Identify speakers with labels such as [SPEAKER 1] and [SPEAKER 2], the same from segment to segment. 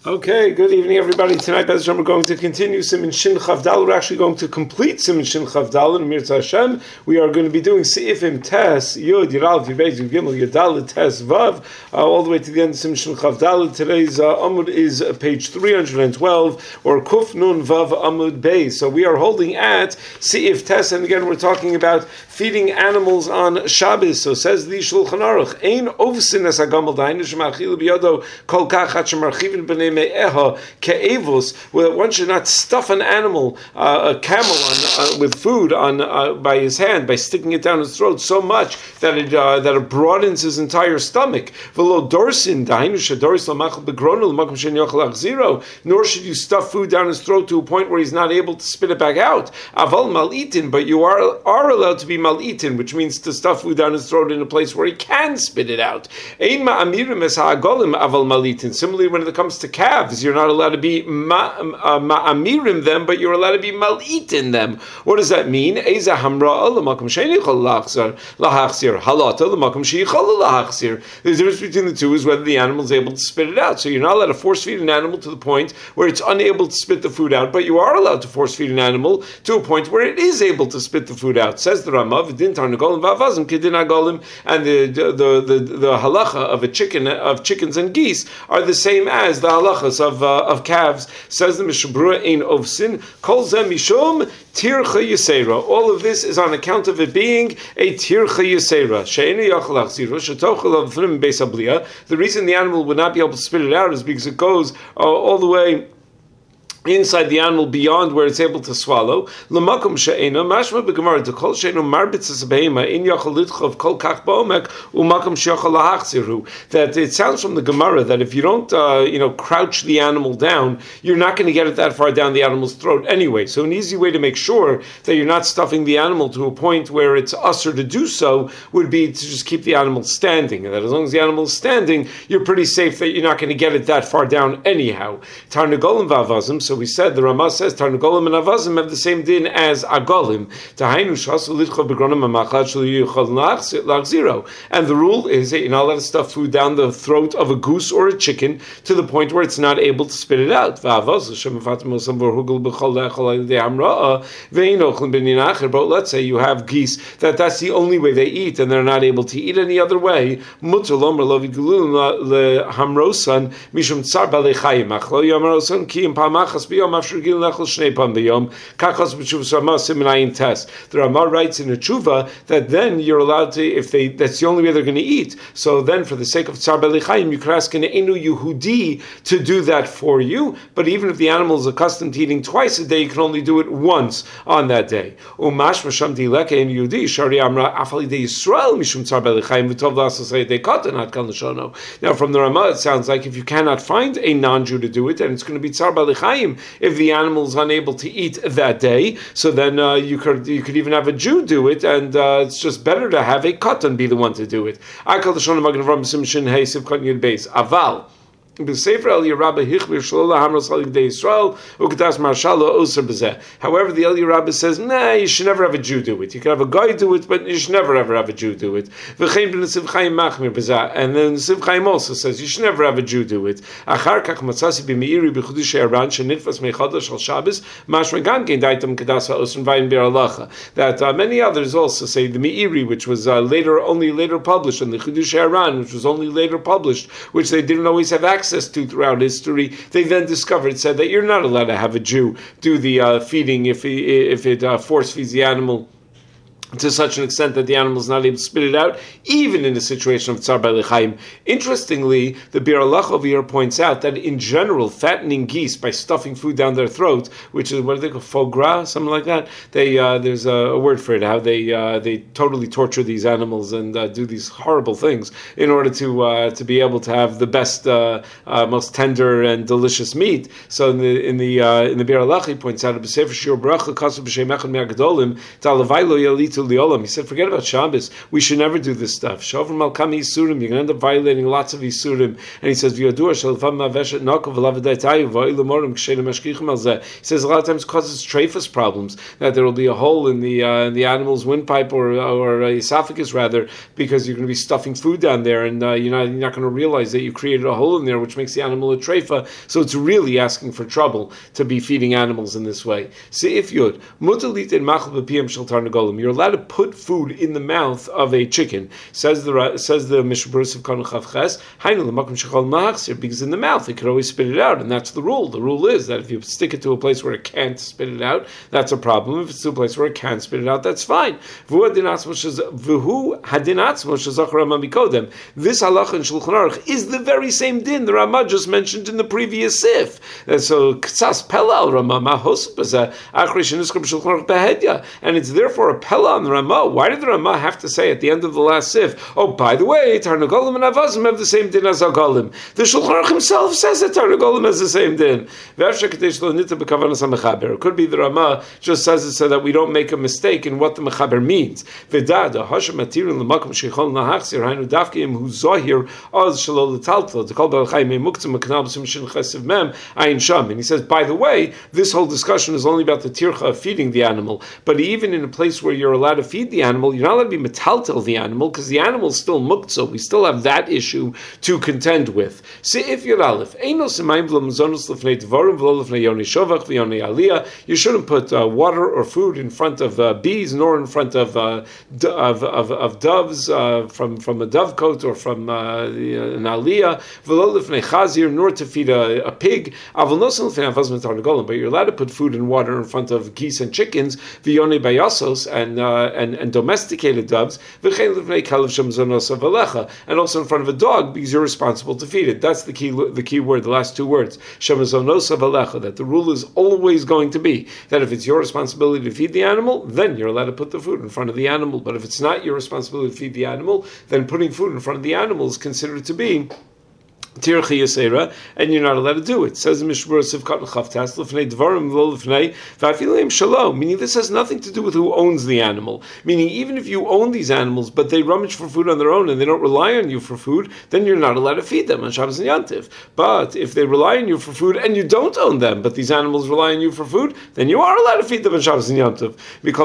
[SPEAKER 1] Okay, good evening, everybody. Tonight, Bez Hashem, we're going to continue Siman Shin Chavdal. We're actually going to complete Siman Shin Chavdal in Mirza Hashem. We are going to be doing Seifim Tes, Yud, Yiral, Yibez, Yigimel, Yadal, Tes, Vav, all the way to the end of Siman Shin Chavdal. Today's Amud is page 312, or Kuf Nun Vav Amud Bey. So we are holding at Seif Tes, and again, we're talking about feeding animals on Shabbos. So says the Shulchan Aruch, Ein Ovsin Es HaGamal Dainu Shemachil B'Yodo Kol Kach Hat Shemarchivin B'nei where one should not stuff an animal, a camel, with food by his hand, by sticking it down his throat so much that it broadens his entire stomach. Nor should you stuff food down his throat to a point where he's not able to spit it back out. But you are allowed to be mal-eatin, which means to stuff food down his throat in a place where he can spit it out. Similarly, when it comes to calves, you're not allowed to be ma'amirim them, but you're allowed to be mal-eatin them. What does that mean? There's a difference between the two is whether the animal is able to spit it out. So you're not allowed to force feed an animal to the point where it's unable to spit the food out, but you are allowed to force feed an animal to a point where it is able to spit the food out. Says the Rama, and the halacha of chickens and geese are the same as the halachas of calves. Says the Mishabura ein ovsin kol zeh mishum tircha yisera. All of this is on account of it being a tircha yisera. She'enu yachal achziro shetochel avrim beis habliya. The reason the animal would not be able to spit it out is because it goes all the way inside the animal beyond where it's able to swallow. L'makom she'ena mashma b'gemara dekol she'enu marbitzas behema in yachal litchav kol kach ba'omek u'makom she'achal lahachziru. That it sounds from the Gemara that if you don't crouch the animal down, you're not going to get it that far down the animal's throat anyway. So an easy way to make sure that you're not stuffing the animal to a point where it's usher to do so would be to just keep the animal standing. And that as long as the animal is standing, you're pretty safe that you're not going to get it that far down anyhow. Tarnagolim v'avazim. So we said, the Ramah says, Tarnagolim and Avazim have the same din as Agolim. And the rule is that you're not allowed to stuff food down the throat of a goose or a chicken to the point where it's not able to spit it out. But let's say you have geese, that's the only way they eat, and they're not able to eat any other way. The Ramah writes in a tshuva that then you're allowed to, that's the only way they're going to eat. So then, for the sake of Tsar B'Lechaim, you could ask an Enu Yehudi to do that for you. But even if the animal is accustomed to eating twice a day, you can only do it once on that day. Now, from the Ramah, it sounds like if you cannot find a non-Jew to do it, and it's going to be Tsar B'Lechaim if the animal is unable to eat that day, so then you could even have a Jew do it, and it's just better to have a katan be the one to do it. Aval. However, the El Yerabba says, nah, you should never have a Jew do it. You can have a guy do it, but you should never ever have a Jew do it. And then Nesiv Chaim also says, you should never have a Jew do it. That many others also say the Meiri, which was only later published, and the Chidush Haran, which was only later published, which they didn't always have access to throughout history, they then said that you're not allowed to have a Jew do the feeding if it force feeds the animal to such an extent that the animal is not able to spit it out, even in a situation of Tsar B'Lechaim. Interestingly, the Bir Alach over here points out that in general, fattening geese by stuffing food down their throat, which is what do they call foie gras, something like that. There's a word for it. How they totally torture these animals and do these horrible things in order to be able to have the best, most tender and delicious meat. So in the Bir Alach he points out, Liolam. He said, forget about Shabbos. We should never do this stuff. Shavur Malkami Isurim. You're going to end up violating lots of Isurim. And he says, he says a lot of times it causes trephus problems, that there will be a hole in the animal's windpipe or esophagus rather, because you're going to be stuffing food down there, and you're not going to realize that you created a hole in there, which makes the animal a treifa. So it's really asking for trouble to be feeding animals in this way. Seif Yud, you're allowed to put food in the mouth of a chicken. Says the Mishburus of Kanu Chavches, because in the mouth it could always spit it out, and that's the rule. The rule is that if you stick it to a place where it can't spit it out, that's a problem. If it's to a place where it can spit it out, that's fine. This halacha in Shulchan Aruch is the very same din the Ramah just mentioned in the previous sif. So ktsas pella al Ramah mahospas achrish niskab Shulchan Aruch behedya, and it's therefore a pella on the Ramah. Why did the Ramah have to say at the end of the last sif, oh, by the way, Tarnagolim and Avazim have the same din as Agalim? The Shulchan Aruch himself says that Tarnagolim has the same din. It could be the Ramah just says it so that we don't make a mistake in what the mechaber means. And he says, by the way, this whole discussion is only about the tircha of feeding the animal. But even in a place where you're allowed to feed the animal, you're not allowed to be metaltel the animal, because the animal is still muktzah. We still have that issue to contend with. If you're Aleph, you shouldn't put water or food in front of bees, nor in front of doves from a dovecote or from an aliyah, nor to feed a pig. But you're allowed to put food and water in front of geese and chickens, and domesticated doves, and also in front of a dog, because you're responsible to feed it. That's the key word, the last two words, that the rule is always going to be that if it's your responsibility to feed the animal, then you're allowed to put the food in front of the animal. But if it's not your responsibility to feed the animal, then putting food in front of the animal is considered to be tircha yasera, and you're not allowed to do it. Says the Mishmur Sivkat L'Chavtas L'Fnei Dvarim Lo L'Fnei V'Afilim Shalom. Meaning this has nothing to do with who owns the animal. Meaning even if you own these animals, but they rummage for food on their own and they don't rely on you for food, then you're not allowed to feed them on Shabbos and Yantiv. But if they rely on you for food and you don't own them, but these animals rely on you for food, then you are allowed to feed them on Shabbos and Yantiv.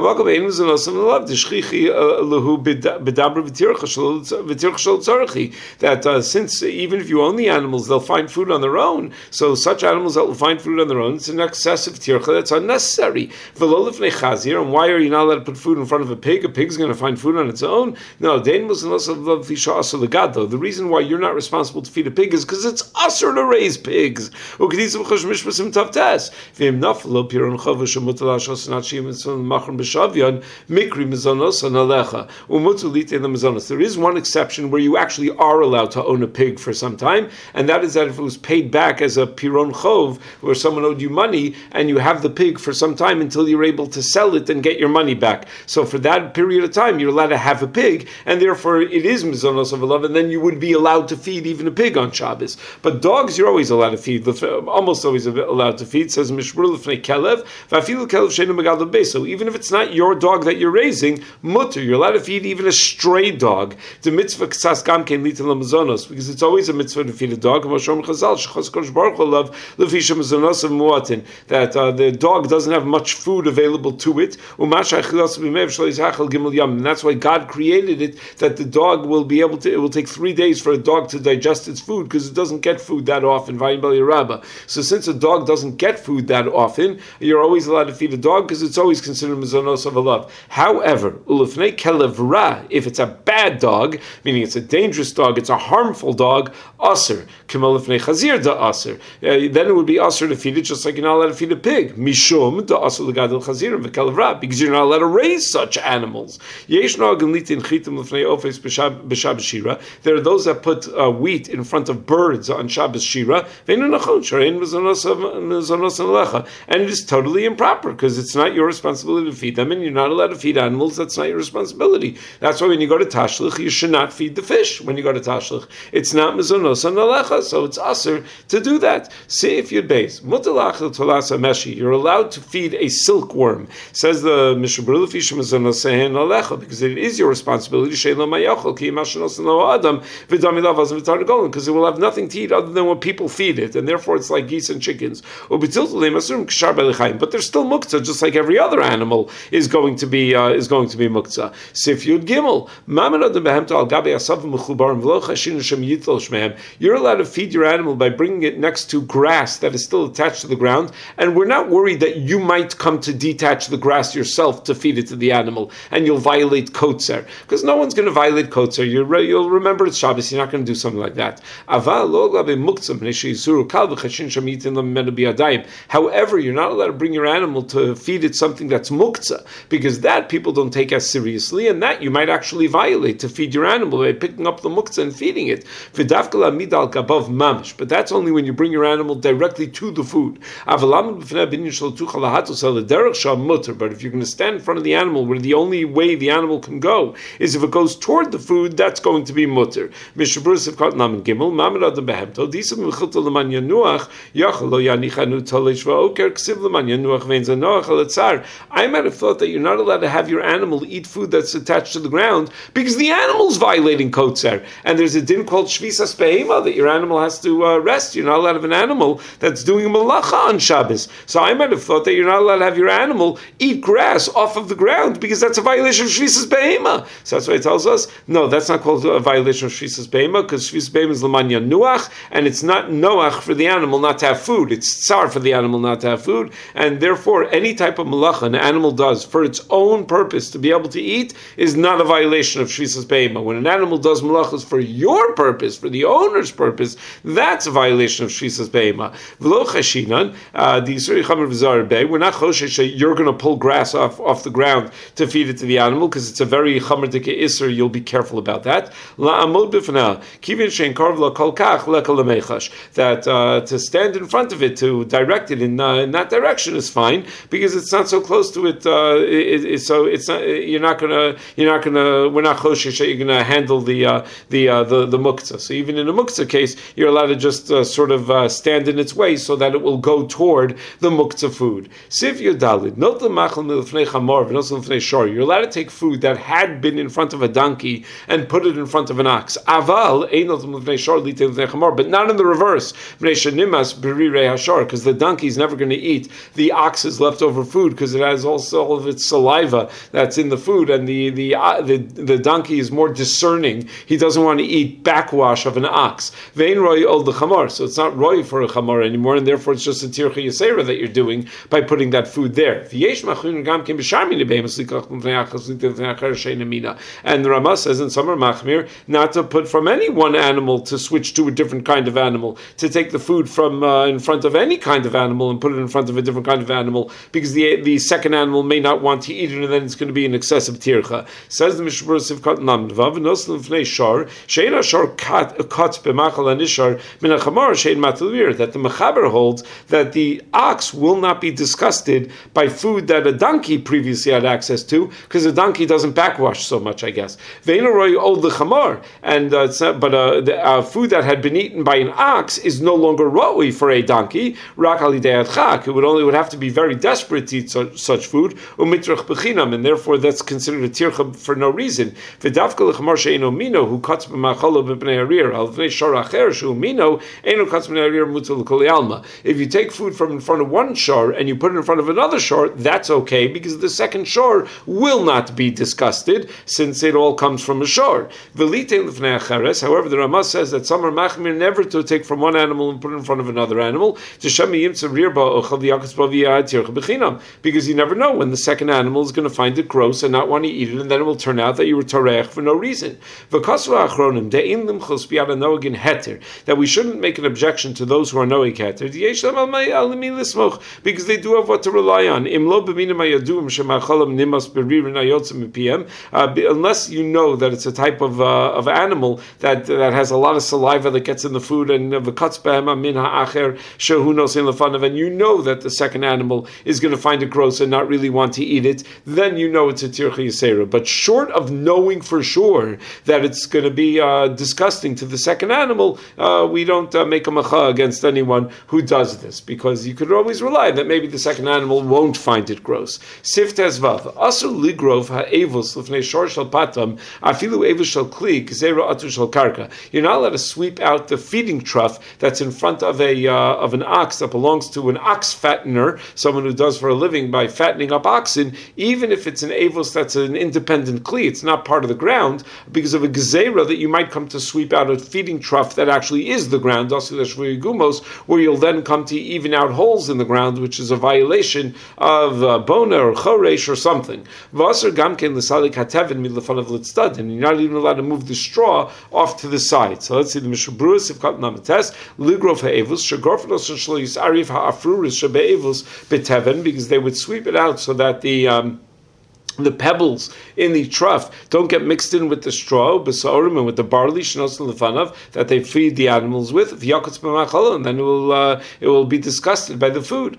[SPEAKER 1] That since even if you own the animals, they'll find food on their own. So such animals that will find food on their own, it's an excessive tircha that's unnecessary. And why are you not allowed to put food in front of a pig? A pig's going to find food on its own? No, the reason why you're not responsible to feed a pig is because it's usher to raise pigs. There is one exception where you actually are allowed to own a pig for some time, and that is that if it was paid back as a piron chov, where someone owed you money, and you have the pig for some time until you're able to sell it and get your money back. So for that period of time, you're allowed to have a pig, and therefore it is mizonos of love, and then you would be allowed to feed even a pig on Shabbos. But dogs, you're always allowed to feed, almost always allowed to feed. It says Mishmur L'Fnei Kelev, V'afilu Kelev Sheinu Megadol Beis. So even if it's not your dog that you're raising, mutter, you're allowed to feed even a stray dog. The mitzvah k'sas gam kein litin l'mazonos, because it's always a mitzvah to feed a dog. That the dog doesn't have much food available to it, and that's why God created it, that the dog will be able to, it will take 3 days for a dog to digest its food, because it doesn't get food that often. So since a dog doesn't get food that often, you're always allowed to feed a dog, because it's always considered mizonos of a love. However, if it's a bad dog, meaning it's a dangerous dog, it's a harmful dog, aser, then it would be aser to feed it, just like you're not allowed to feed a pig. Mishum da aser legadol chazirim v'kelev ra, because you're not allowed to raise such animals. There are those that put wheat in front of birds on Shabbos Shira, and it is totally improper, because it's not your responsibility to feed them, and you're not allowed to feed animals. That's not your responsibility. That's why when you go to Tashlich, you should not feed the fish. When you go to Tashlich, it's not mizonos and alecha, so it's aser to do that. See if you'd base. Mutalachil tolasa meshi. You're allowed to feed a silkworm. Says the Mishnah Berurah Lefisha Mezonah Sehen alecha, because it is your responsibility. She'lo mayachol ki mashenos lo adam v'dami lavaz v'tarnagolin, because it will have nothing to eat other than what people feed it, and therefore it's like geese and chickens. But there's still muktzah, just like every other animal is going to be muktzah. Sif Yud Gimel. You're allowed to feed your animal by bringing it next to grass that is still attached to the ground, and we're not worried that you might come to detach the grass yourself to feed it to the animal, and you'll violate kotzer, because no one's going to violate kotzer. You'll remember it's Shabbos. You're not going to do something like that. However, you're not allowed to bring your animal to feed it something that's muktzah, because that people don't take as seriously, and that you might actually violate to feed your animal by picking up the muktzah and feeding it. But that's only when you bring your animal directly to the food. But if you're going to stand in front of the animal where the only way the animal can go is if it goes toward the food, that's going to be mutter. I might have thought that you're not allowed to have your animal eat food that's attached to the ground because the animal's violating kotzer, and there's a din called shvisas behema that your animal has to rest. You're not allowed to have an animal that's doing a malacha on Shabbos. So I might have thought that you're not allowed to have your animal eat grass off of the ground because that's a violation of shvisas behema. So that's why it tells us, no, that's not called a violation of shvisas behema, because shvisas behema is lamanya nuach, and it's not noach for the animal not to have food. It's tsar for the animal not to have food, and therefore any type of malacha an animal does for its own purpose to be able to eat is not a violation of shvisas behema. When an animal does malachas for your purpose, for the owner's purpose, that's a violation of shvisas behema. V'lo chashinan, the Yisuri Chamer V'zar Bey, we're not choshesh that you're going to pull grass off the ground to feed it to the animal, because it's a very chamer dike iser. You'll be careful about that. La'amod b'fnei kivin shein karv la'kol kach leka l'meichash, that to stand in front of it, to direct it in that direction is fine, because it's not so close to it. So it's not. We're not choshesh that you're going to handle the muktzah. So even in a muktzah case, you're allowed to just sort of stand in its way so that it will go toward the muktzah food. Siv Yodalid, not the machal milfnei chamor, v'nos milfnei shor. You're allowed to take food that had been in front of a donkey and put it in front of an ox. Aval einot milfnei shor lite milfnei chamor, but not in the reverse. Because the donkey is never going to eat the ox's leftover food, because it has also all of its saliva that's in the food, and the donkey is more discerning. He doesn't want to eat backwash of an ox. Vein roy ol the chamor, so it's not roy for a chamor anymore, and therefore it's just a tircha yisera that you're doing by putting that food there. And the Ramah says in Samar Machmir not to put from any one animal to switch to a different kind of animal, to take the food from in front of any kind of animal and put it in front of a different kind of animal, because the second animal may not want to eat it, and then it's going to be an excessive tircha. Says the Mishnah Sivkat Namdvav Noslim Fnei Shar Sheina Shar cuts b'machal anishar min hachamar shein matalvir, that the mechaber holds that the ox will not be disgusted by food that a donkey previously had access to, because a donkey doesn't backwash so much, I guess. Ve'inoroy old the chamar, and the food that had been eaten by an ox is no longer roi for a donkey. Rak alidei adchak, it would have to be very desperate to eat such food. Umitrach bechinam, and therefore that's considered a tircha for no reason. V'davka lechamar she'eno mino who cuts b'machalo b'pnei arir al v'nei shor acher shu mino eno cuts b'nei arir mutal kol alma. If you take food from in front of one shor and you put it in front of another shor, that's okay, because the second shor will not be disgusted, since it all comes from a shor. However, the Ramah says that some are machmir never to take from one animal and put it in front of another animal, because you never know when the second animal is going to find it gross and not want to eat it, and then it will turn out that you were tareach for no reason. That we shouldn't make an objection to those who are noeg heter, because they do have what to rely on. Unless you know that it's a type of animal that has a lot of saliva that gets in the food, and and you know that the second animal is going to find it gross and not really want to eat it, then you know it's a tircha yisera. But short of knowing for sure that it's going to be disgusting to the second animal, we don't make a macha against anyone who does this, because you could always rely that maybe the second animal won't find it gross. Sif tezvav asur ligrov ha'evos lifnei shor shel patam afilu evos shel kli gzeira atu shel karka. You're not allowed to sweep out the feeding trough that's in front of an ox that belongs to an ox fattener, someone who does for a living by fattening up oxen, even if it's an avos that's an independent kli, it's not part of the ground, because of a gzeira that you might come to sweep out a feeding trough that actually is the ground, where you'll then come to even out holes in the ground, which is a violation of bona or choresh or something. And you're not even allowed to move the straw off to the side. So let's see the Mishabura Sivkat Namates Ligrov Ha'evus Shagorfanos Shlois Arif Ha'afruris Shabe'evus Beteven, because they would sweep it out so that the pebbles in the trough don't get mixed in with the straw, besaorim, and with the barley that they feed the animals with, and then it will be disgusted by the food.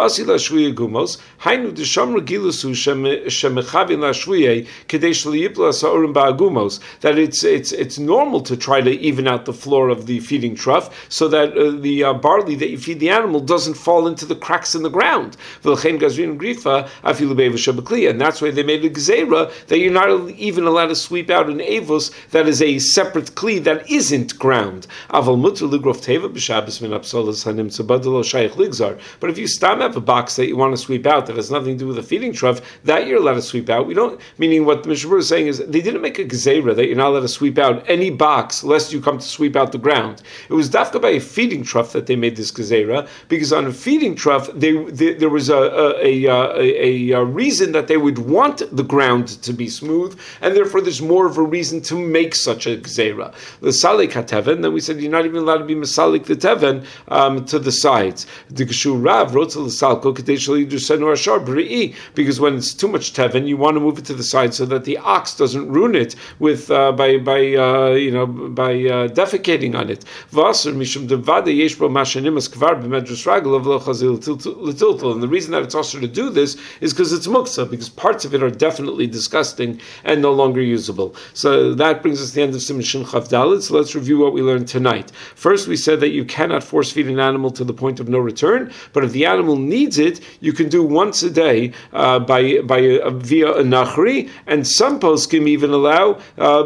[SPEAKER 1] That it's normal to try to even out the floor of the feeding trough so that the barley that you feed the animal doesn't fall into the cracks in the ground. And that's why they made a gzeira that you're not even allowed to sweep out an avos that is a separate kli that isn't ground. But if you have a box that you want to sweep out that has nothing to do with a feeding trough, that you're allowed to sweep out. We don't, meaning what the Mishabur is saying is they didn't make a gzeira that you're not allowed to sweep out any box lest you come to sweep out the ground. It was dafka by a feeding trough that they made this gzeira, because on a feeding trough there was a reason that they would want the ground to be smooth, and therefore there's more of a reason to make such a gzeira. The salik hateven, then we said you're not even allowed to be masalik the teven to the sides. Because when it's too much teven, you want to move it to the side so that the ox doesn't ruin it with by defecating on it. And the reason that it's also to do this is because it's muksa, because parts of it are definitely disgusting and no longer usable. So that brings us to the end of Siman Shin Chav Dalet. So let's review what we learned tonight. First, we said that you cannot force feed an animal to the point of no return, but if the animal needs it, you can do once a day via a nachri, and some poskim even allow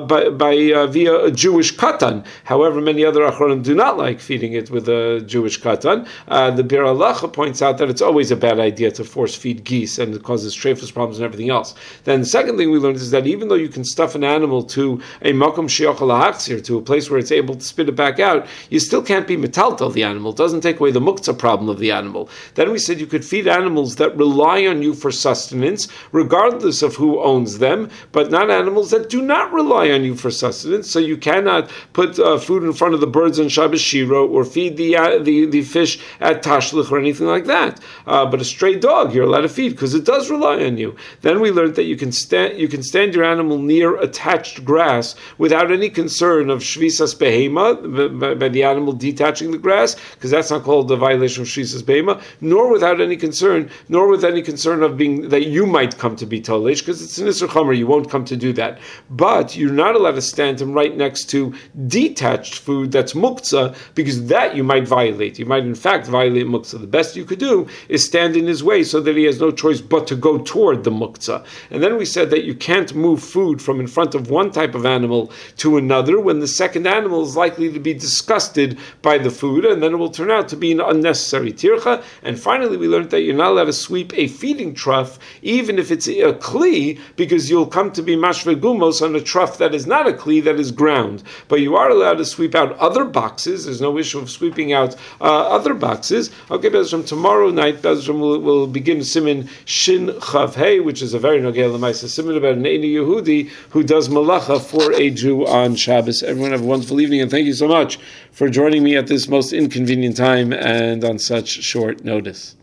[SPEAKER 1] via a Jewish katan. However, many other achronim do not like feeding it with a Jewish katan. The Bir Halacha points out that it's always a bad idea to force feed geese, and it causes trephus problems and everything else. Then the second thing we learned is that even though you can stuff an animal to a makom she'ochel ha'achzir, to a place where it's able to spit it back out, you still can't be metaltal the animal. It doesn't take away the muktzah problem of the animal. Then we said you could feed animals that rely on you for sustenance, regardless of who owns them, but not animals that do not rely on you for sustenance. So you cannot put food in front of the birds on Shabbos Shiro, or feed the fish at Tashlich or anything like that. But a stray dog you're allowed to feed because it does rely on you. Then we learned that you can stand your animal near attached grass without any concern of shvisas behema, by the animal detaching the grass, because that's not called a violation of shvisas behema, nor with any concern of being that you might come to be tolesh, because it's an isur chomer, you won't come to do that. But you're not allowed to stand him right next to detached food that's muktzah, because that you might violate. You might in fact violate muktzah. The best you could do is stand in his way so that he has no choice but to go toward the muktzah. And then we said that you can't move food from in front of one type of animal to another when the second animal is likely to be disgusted by the food, and then it will turn out to be an unnecessary tircha. And finally, we learned that you're not allowed to sweep a feeding trough, even if it's a kli, because you'll come to be mashve gumos on a trough that is not a kli, that is ground. But you are allowed to sweep out other boxes. There's no issue of sweeping out other boxes. Okay, Bezram, tomorrow night, Bezram will begin Siman Shin Chav Hey, which is a very nogel l'maisa siman about an Eini Yehudi who does malacha for a Jew on Shabbos. Everyone have a wonderful evening, and thank you so much for joining me at this most inconvenient time and on such short notice.